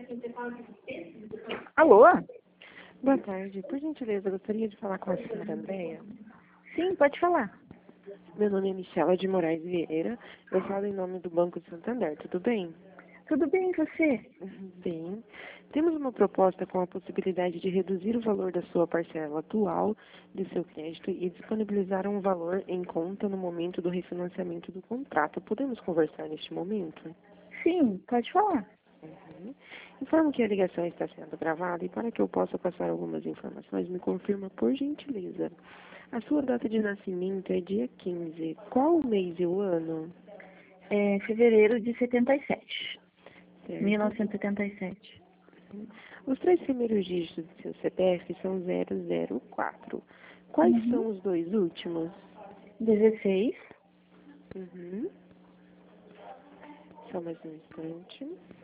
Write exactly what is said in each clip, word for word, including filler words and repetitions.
Alô? Boa tarde. Por gentileza, eu gostaria de falar com a senhora Andréia. Sim, pode falar. Meu nome é Michela de Moraes Vieira. Eu falo em nome do Banco de Santander. Tudo bem? Tudo bem, e você? Bem. Temos uma proposta com a possibilidade de reduzir o valor da sua parcela atual de seu crédito e disponibilizar um valor em conta no momento do refinanciamento do contrato. Podemos conversar neste momento? Sim, pode falar. Uhum. Informo que a ligação está sendo gravada e para que eu possa passar algumas informações, me confirma por gentileza. A sua data de nascimento é dia quinze. Qual o mês e o ano? É fevereiro de setenta e sete. Certo. mil novecentos e setenta e sete. Os três primeiros dígitos do seu C P F são zero zero quatro. Quais Uhum. são os dois últimos? dezesseis. Uhum. Só mais um instante.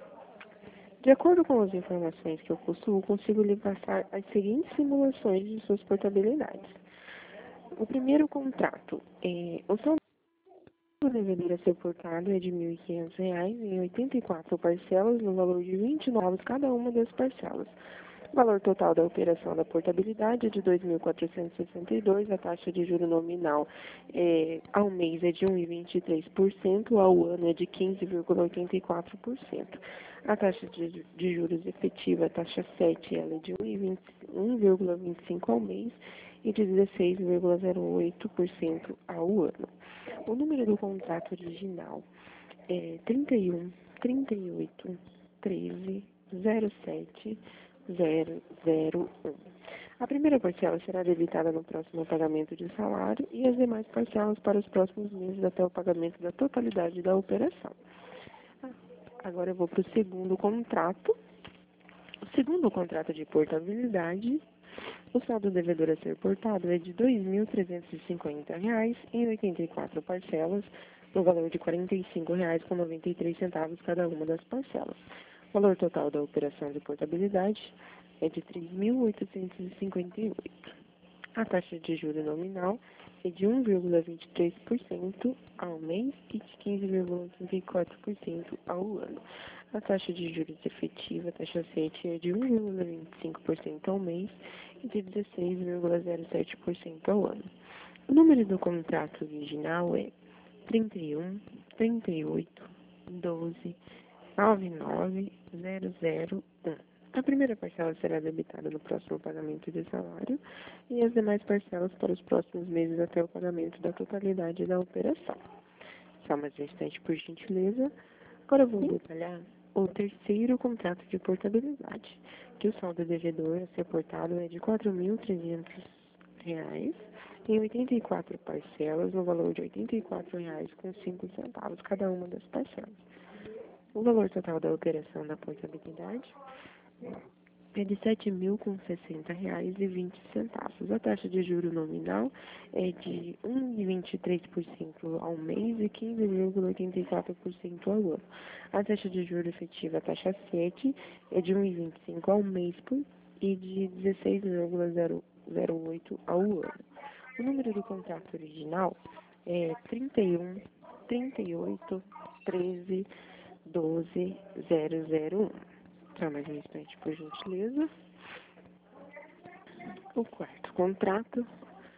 De acordo com as informações que eu possuo, consigo lhe passar as seguintes simulações de suas portabilidades. O primeiro contrato é o saldo devedor a ser portado é de mil e quinhentos reais em oitenta e quatro parcelas no valor de vinte e nove cada uma das parcelas. O valor total da operação da portabilidade é de dois mil quatrocentos e sessenta e dois, a taxa de juro nominal é, ao mês é de um vírgula vinte e três por cento, ao ano é de quinze vírgula oitenta e quatro por cento. A taxa de, de juros efetiva, a taxa sete, ela é de um vírgula vinte e cinco por cento ao mês e de dezesseis vírgula zero oito por cento ao ano. O número do contrato original é trinta e um, trinta e oito, treze, zero sete, zero zero um. A primeira parcela será debitada no próximo pagamento de salário e as demais parcelas para os próximos meses até o pagamento da totalidade da operação. Agora eu vou para o segundo contrato. O segundo contrato de portabilidade, o saldo devedor a ser portado é de dois mil trezentos e cinquenta reais em oitenta e quatro parcelas, no valor de quarenta e cinco reais com noventa e três centavos cada uma das parcelas. O valor total da operação de portabilidade é de três mil oitocentos e cinquenta e oito. A taxa de juros nominal é de um vírgula vinte e três por cento ao mês e de quinze vírgula oitenta e quatro por cento ao ano. A taxa de juros efetiva, a taxa sete, é de um vírgula vinte e cinco por cento ao mês e de dezesseis vírgula zero sete por cento ao ano. O número do contrato original é trinta e um, trinta e oito, doze, noventa e nove, zero zero um. A primeira parcela será debitada no próximo pagamento de salário e as demais parcelas para os próximos meses até o pagamento da totalidade da operação. Só mais um instante, por gentileza. Agora eu vou detalhar o terceiro contrato de portabilidade, que o saldo devedor a ser portado é de quatro mil e trezentos reais em oitenta e quatro parcelas, no valor de oitenta e quatro reais com cinco centavos cada uma das parcelas. O valor total da operação da portabilidade é de sete mil com sessenta reais e vinte centavos. A taxa de juro nominal é de um vírgula vinte e três por cento ao mês e quinze vírgula oitenta e quatro por cento ao ano. A taxa de juro efetiva, a taxa sete, é de um vírgula vinte e cinco por cento ao mês por, e de dezesseis vírgula zero oito por cento ao ano. O número do contrato original é trinta e um, trinta e oito, treze, doze, zero zero um. Só mais um instante, por gentileza. O quarto contrato.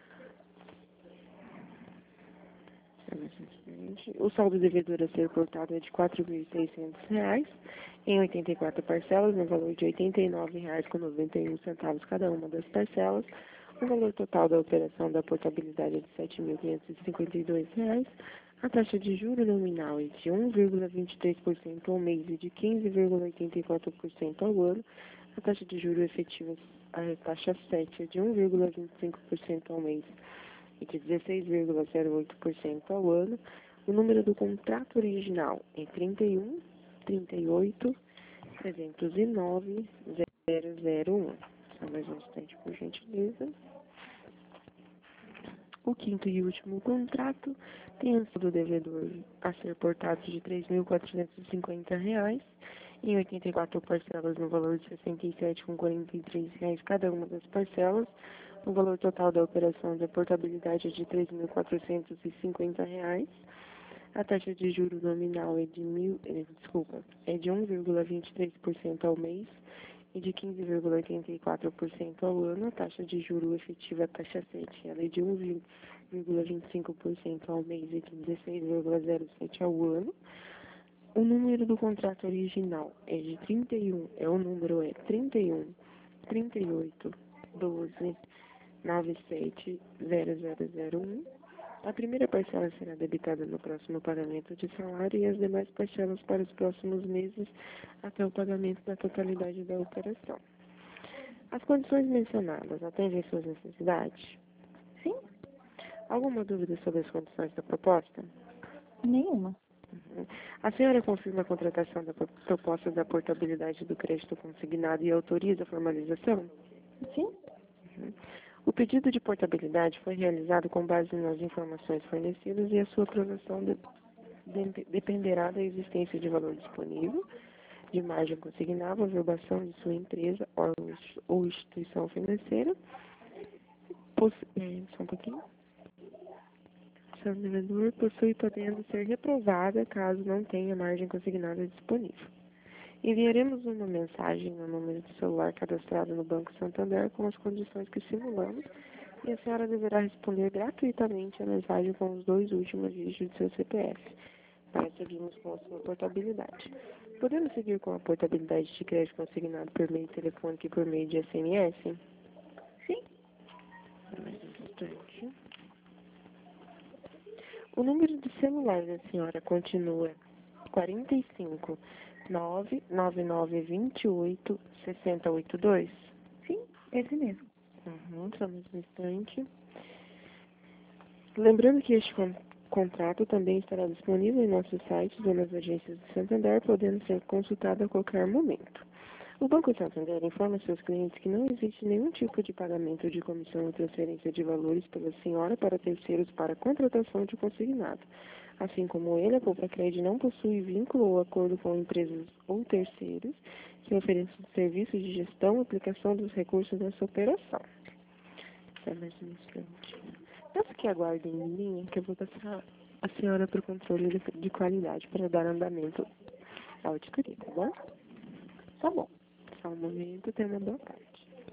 Só mais um instante. O saldo devedor a ser portado é de quatro mil e seiscentos reais em oitenta e quatro parcelas, no valor de oitenta e nove reais com noventa e um centavos cada uma das parcelas. O valor total da operação da portabilidade é de sete mil quinhentos e cinquenta e dois reais. A taxa de juro nominal é de um vírgula vinte e três por cento ao mês e de quinze vírgula oitenta e quatro por cento ao ano. A taxa de juro efetiva, a taxa sete, é de um vírgula vinte e cinco por cento ao mês e de dezesseis vírgula zero oito por cento ao ano. O número do contrato original é trinta e um, trinta e oito, trezentos e nove, zero zero um. Só mais um instante, por gentileza. O quinto e último contrato tem o saldo devedor a ser portado de três mil quatrocentos e cinquenta reais em oitenta e quatro parcelas no valor de sessenta e sete reais com quarenta e três centavos cada uma das parcelas. O valor total da operação de portabilidade é de três mil quatrocentos e cinquenta reais. A taxa de juros nominal é de mil, eh, desculpa, é de um vírgula vinte e três por cento ao mês e de quinze vírgula oitenta e quatro por cento ao ano. A taxa de juros efetiva, a taxa sete, ela é de um vírgula vinte e cinco por cento ao mês e dezesseis vírgula zero sete por cento ao ano. O número do contrato original é de trinta e um, é o número é trinta e um, trinta e oito, doze, noventa e sete, zero zero zero um. A primeira parcela será debitada no próximo pagamento de salário e as demais parcelas para os próximos meses até o pagamento da totalidade da operação. As condições mencionadas atendem suas necessidades? Sim? Alguma dúvida sobre as condições da proposta? Nenhuma. Uhum. A senhora confirma a contratação da pro- proposta da portabilidade do crédito consignado e autoriza a formalização? Sim? Uhum. O pedido de portabilidade foi realizado com base nas informações fornecidas e a sua aprovação de- de- dependerá da existência de valor disponível, de margem consignável, averbação de sua empresa órgão ou instituição financeira. Possu é, só um pouquinho. Seu devedor possui podendo ser reprovada caso não tenha margem consignada disponível. Enviaremos uma mensagem no número de celular cadastrado no Banco Santander com as condições que simulamos e a senhora deverá responder gratuitamente a mensagem com os dois últimos dígitos de seu C P F, para seguirmos com a sua portabilidade. Podemos seguir com a portabilidade de crédito consignado por meio telefônico e por meio de S M S? Sim? Mais um instante. O número de celular da senhora continua quarenta e cinco, nove nove nove dois oito, seis zero oito dois? Sim, esse mesmo. Uhum, só mais um instante. Lembrando que este con- contrato também estará disponível em nossos sites ou nas agências de Santander, podendo ser consultado a qualquer momento. O Banco Santander informa seus clientes que não existe nenhum tipo de pagamento de comissão ou transferência de valores pela senhora para terceiros para contratação de consignado. Assim como ele, a Poupa-Cred não possui vínculo ou acordo com empresas ou terceiros que ofereçam serviços de gestão e aplicação dos recursos dessa operação. Só mais um instante. Peço que aguardem em linha que eu vou passar a senhora para o controle de, de qualidade para dar andamento à auditoria, tá bom? Tá bom. Só um momento, tenha uma boa tarde.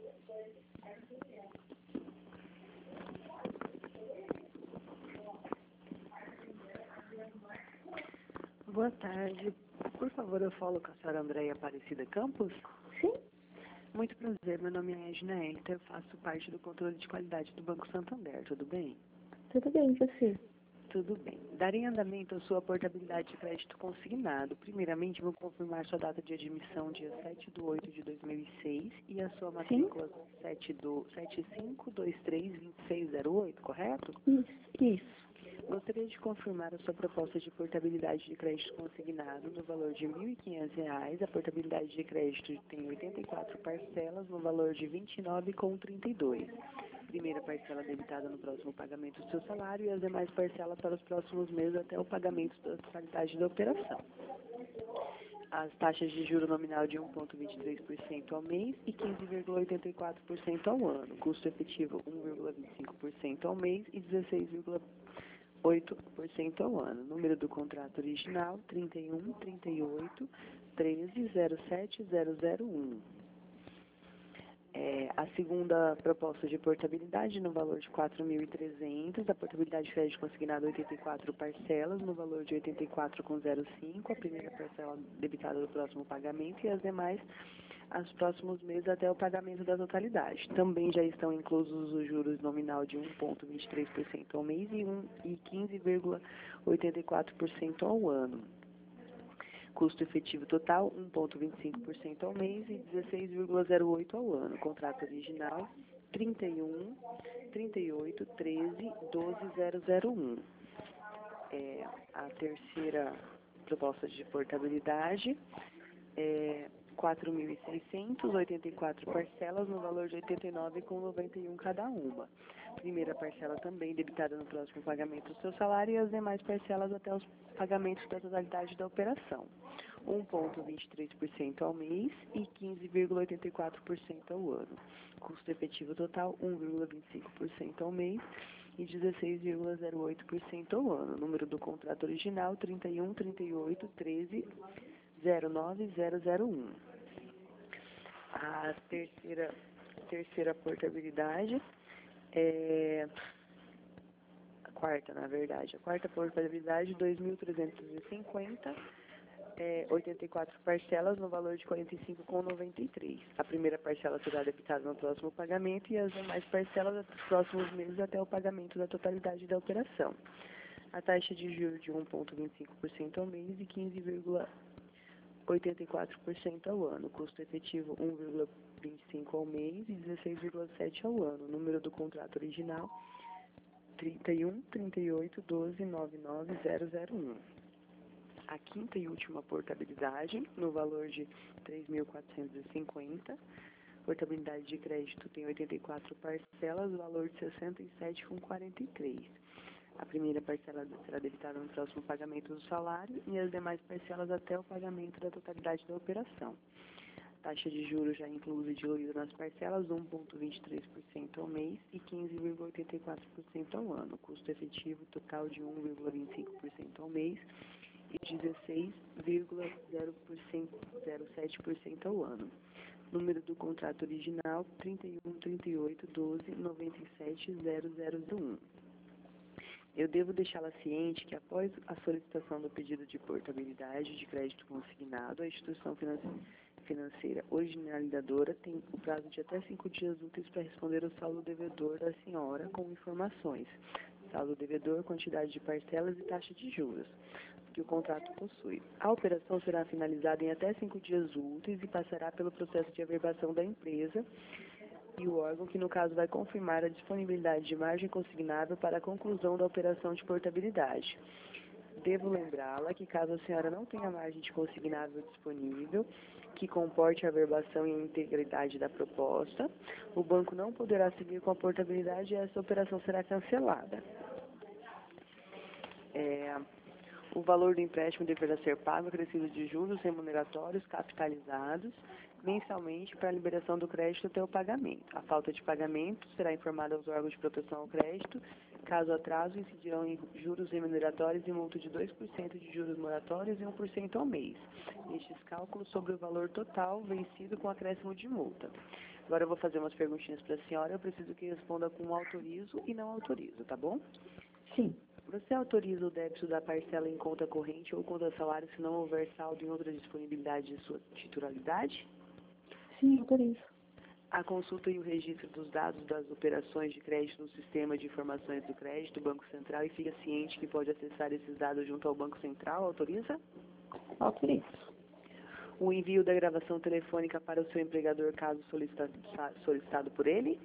Boa tarde. Por favor, eu falo com a senhora Andréia Aparecida Campos? Sim? Muito prazer, meu nome é Edna Elita, eu faço parte do controle de qualidade do Banco Santander, tudo bem? Tudo bem, e você? Tudo bem. Darei andamento à sua portabilidade de crédito consignado. Primeiramente, vou confirmar sua data de admissão, dia sete de oito de dois mil e seis, e a sua matrícula sete cinco dois três dois seis zero oito, correto? Isso. Isso. Gostaria de confirmar a sua proposta de portabilidade de crédito consignado no valor de mil e quinhentos reais. A portabilidade de crédito tem oitenta e quatro parcelas no valor de vinte e nove vírgula trinta e dois. Primeira parcela debitada no próximo pagamento do seu salário e as demais parcelas para os próximos meses até o pagamento da totalidade da operação. As taxas de juro nominal de um vírgula vinte e três por cento ao mês e quinze vírgula oitenta e quatro por cento ao ano. Custo efetivo um vírgula vinte e cinco por cento ao mês e dezesseis vírgula oito por cento ao ano. Número do contrato original trinta e um, trinta e oito, treze, zero sete, zero zero um. É, a segunda proposta de portabilidade no valor de quatro mil e trezentos, a portabilidade de crédito consignado oitenta e quatro parcelas no valor de oitenta e quatro vírgula zero cinco, a primeira parcela debitada do próximo pagamento e as demais aos próximos meses até o pagamento da totalidade. Também já estão inclusos os juros nominal de um vírgula vinte e três por cento ao mês e, um, e quinze vírgula oitenta e quatro por cento ao ano. Custo efetivo total, um vírgula vinte e cinco por cento ao mês e dezesseis vírgula zero oito por cento ao ano. Contrato original, trinta e um, trinta e oito, treze, doze, zero zero um. É, a terceira proposta de portabilidade é quatro mil e seiscentos, oitenta e quatro parcelas no valor de oitenta e nove vírgula noventa e um cada uma. Primeira parcela também debitada no próximo pagamento do seu salário e as demais parcelas até os pagamentos da totalidade da operação. um vírgula vinte e três por cento ao mês e quinze vírgula oitenta e quatro por cento ao ano. Custo efetivo total, um vírgula vinte e cinco por cento ao mês e dezesseis vírgula zero oito por cento ao ano. Número do contrato original, trinta e um, trinta e oito, treze, zero nove zero zero um. A terceira, terceira portabilidade é... A quarta, na verdade. A quarta portabilidade, dois mil trezentos e cinquenta, é, oitenta e quatro parcelas no valor de quarenta e cinco vírgula noventa e três. A primeira parcela será debitada no próximo pagamento e as demais parcelas nos próximos meses até o pagamento da totalidade da operação. A taxa de juros de um vírgula vinte e cinco por cento ao mês e quinze vírgula oitenta e quatro por cento ao ano. Custo efetivo um vírgula vinte e cinco por cento ao mês e dezesseis vírgula sete por cento ao ano. Número do contrato original, trinta e um, trinta e oito, doze, noventa e nove zero zero um. A quinta e última portabilidade, no valor de três mil quatrocentos e cinquenta. Portabilidade de crédito tem oitenta e quatro parcelas, valor de sessenta e sete vírgula quarenta e três. A primeira parcela será debitada no próximo pagamento do salário e as demais parcelas até o pagamento da totalidade da operação. Taxa de juros já inclusa e diluída nas parcelas, um vírgula vinte e três por cento ao mês e quinze vírgula oitenta e quatro por cento ao ano. Custo efetivo total de um vírgula vinte e cinco por cento ao mês e dezesseis vírgula zero sete por cento ao ano. Número do contrato original, trinta e um, trinta e oito, doze, noventa e sete zero zero um. Eu devo deixá-la ciente que, após a solicitação do pedido de portabilidade de crédito consignado, a instituição financeira financeira originalizadora tem o prazo de até cinco dias úteis para responder ao saldo devedor da senhora com informações, saldo devedor, quantidade de parcelas e taxa de juros que o contrato possui. A operação será finalizada em até cinco dias úteis e passará pelo processo de averbação da empresa e o órgão que, no caso, vai confirmar a disponibilidade de margem consignável para a conclusão da operação de portabilidade. Devo lembrá-la que, caso a senhora não tenha margem de consignável disponível, que comporte a averbação e a integridade da proposta, o banco não poderá seguir com a portabilidade e essa operação será cancelada. É, o valor do empréstimo deverá ser pago acrescido de juros remuneratórios capitalizados mensalmente para a liberação do crédito até o pagamento. A falta de pagamento será informada aos órgãos de proteção ao crédito. Caso atraso, incidirão em juros remuneratórios e multa de dois por cento de juros moratórios e um por cento ao mês. Estes cálculos sobre o valor total vencido com acréscimo de multa. Agora eu vou fazer umas perguntinhas para a senhora. Eu preciso que responda com autorizo e não autorizo, tá bom? Sim. Você autoriza o débito da parcela em conta corrente ou conta salário se não houver saldo em outra disponibilidade de sua titularidade? Sim, autorizo. A consulta e o registro dos dados das operações de crédito no sistema de informações do crédito, Banco Central, e fica ciente que pode acessar esses dados junto ao Banco Central, autoriza? Autorizo. O envio da gravação telefônica para o seu empregador, caso solicitado, solicitado por ele?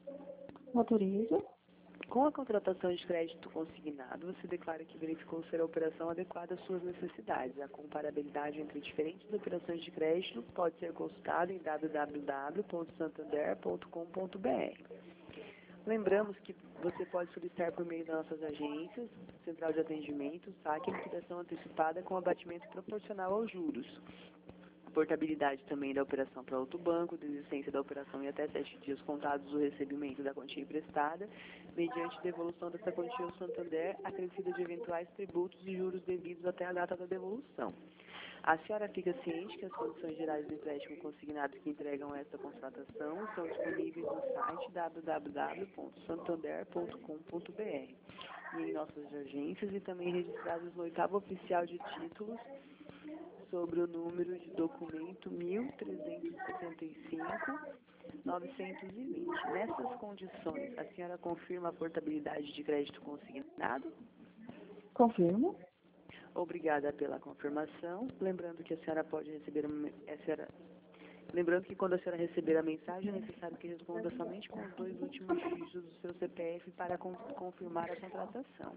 Autorizo. Com a contratação de crédito consignado, você declara que verificou ser a operação adequada às suas necessidades. A comparabilidade entre diferentes operações de crédito pode ser consultada em w w w ponto santander ponto com ponto b r. Lembramos que você pode solicitar por meio das nossas agências, central de atendimento, saque e liquidação antecipada com abatimento proporcional aos juros. Portabilidade também da operação para outro banco, desistência da operação em até sete dias contados do recebimento da quantia emprestada, mediante devolução dessa quantia ao Santander, acrescida de eventuais tributos e juros devidos até a data da devolução. A senhora fica ciente que as condições gerais do empréstimo consignado que entregam esta contratação estão disponíveis no site w w w ponto santander ponto com ponto b r e em nossas agências e também registrados no oitavo oficial de títulos sobre o número de documento mil trezentos e setenta e cinco, novecentos e vinte. Nessas condições, a senhora confirma a portabilidade de crédito consignado? Confirmo. Obrigada pela confirmação. Lembrando que a senhora pode receber uma, a senhora, lembrando que quando a senhora receber a mensagem, é necessário que responda somente com os dois últimos dígitos do seu C P F para con confirmar a contratação.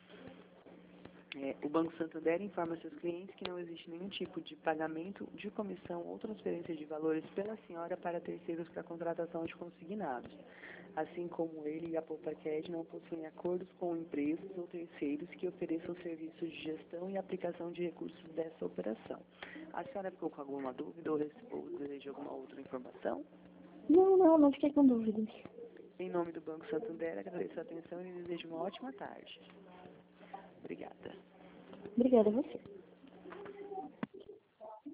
É, o Banco Santander informa seus clientes que não existe nenhum tipo de pagamento de comissão ou transferência de valores pela senhora para terceiros para contratação de consignados. Assim como ele e a Poupaqued não possuem acordos com empresas ou terceiros que ofereçam serviços de gestão e aplicação de recursos dessa operação. A senhora ficou com alguma dúvida ou, ou deseja alguma outra informação? Não, não, não fiquei com dúvidas. Em nome do Banco Santander, agradeço a atenção e desejo uma ótima tarde. Obrigada. Obrigada a você.